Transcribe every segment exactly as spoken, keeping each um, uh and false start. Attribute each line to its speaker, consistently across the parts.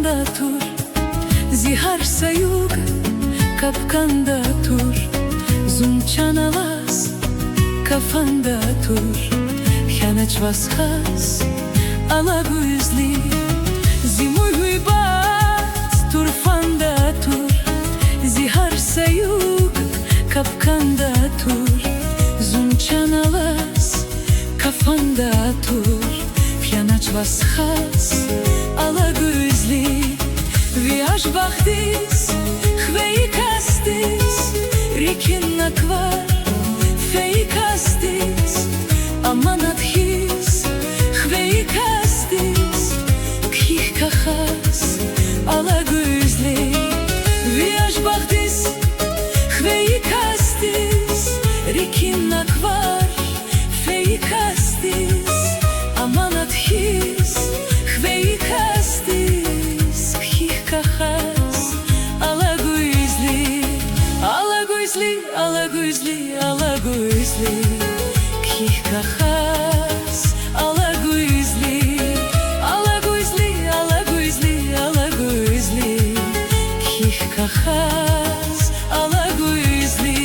Speaker 1: kafanda tur, zihar sayug kapkanda tur, zunçanalas kafanda tur, hanaç vaskas ala gözli, zimuy hüybat turfanda tur, zihar sayug kapkanda tur, zunçanalas kafanda tur, hanaç vaskas ala gözli, viaj baktis, hveyi kastis, rikin akvar, feyi kastis, amanat his, hveyi kastis, kih kahas, ala gözli, viaj baktis, hveyi kastis, rikin akvar, feyi kastis, amanat his, hveyi kastis, kih kahas, ala gözli, ala gözli, ala gözli, ala gözli, kih kahas, ala gözli, ala gözli, ala gözli, ala gözli, kih kahas, ala gözli.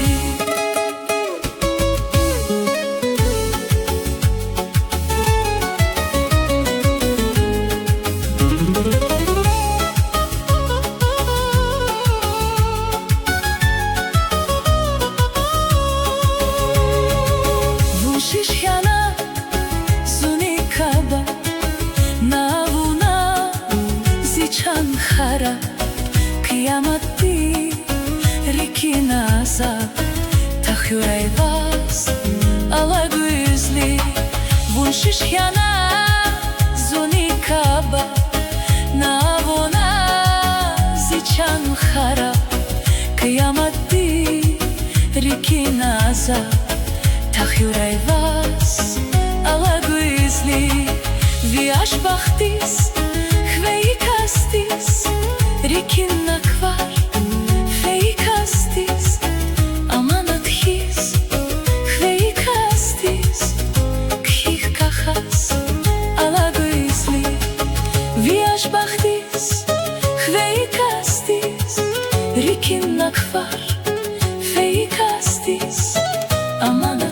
Speaker 1: Shishana zunikaba navuna zichan khara kıyamati rikinaza tahyurayvas ala gözli vun shishana zunikaba navuna zichan khara kıyamati rikinaza tahyurayvas ala gözli, viaj baktis, hveyi kastis, rikin akvar, feyi kastis, amanat his, hveyi kastis, kih kahas, ala gözli, viaj baktis, hveyi kastis, rikin akvar, feyi kastis, amanat